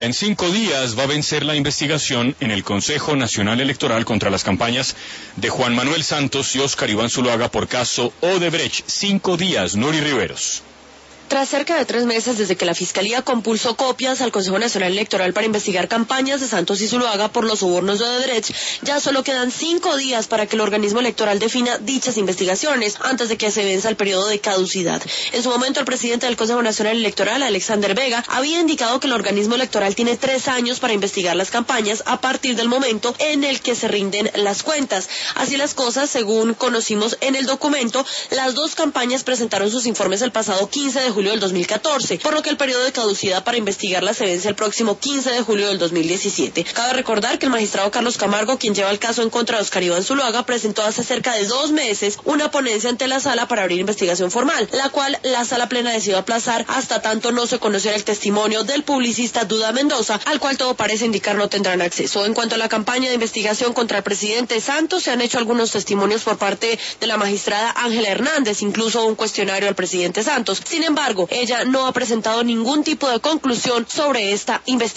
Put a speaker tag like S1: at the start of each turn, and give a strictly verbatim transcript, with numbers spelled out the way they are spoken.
S1: En cinco días va a vencer la investigación en el Consejo Nacional Electoral contra las campañas de Juan Manuel Santos y Óscar Iván Zuluaga por caso Odebrecht. Cinco días, Nuri Riveros.
S2: Tras cerca de tres meses desde que la Fiscalía compulsó copias al Consejo Nacional Electoral para investigar campañas de Santos y Zuluaga por los sobornos de Odebrecht, ya solo quedan cinco días para que el organismo electoral defina dichas investigaciones antes de que se venza el periodo de caducidad. En su momento, el presidente del Consejo Nacional Electoral, Alexander Vega, había indicado que el organismo electoral tiene tres años para investigar las campañas a partir del momento en el que se rinden las cuentas. Así las cosas, según conocimos en el documento, las dos campañas presentaron sus informes el pasado quince de julio del dos mil catorce, por lo que el periodo de caducidad para investigarla se vence el próximo quince de julio del dos mil diecisiete. Cabe recordar que el magistrado Carlos Camargo, quien lleva el caso en contra de Óscar Iván Zuluaga, presentó hace cerca de dos meses una ponencia ante la sala para abrir investigación formal, la cual la sala plena decidió aplazar hasta tanto no se conociera el testimonio del publicista Duda Mendoza, al cual todo parece indicar no tendrán acceso. En cuanto a la campaña de investigación contra el presidente Santos, se han hecho algunos testimonios por parte de la magistrada Ángela Hernández, incluso un cuestionario al presidente Santos. Sin embargo, ella no ha presentado ningún tipo de conclusión sobre esta investigación.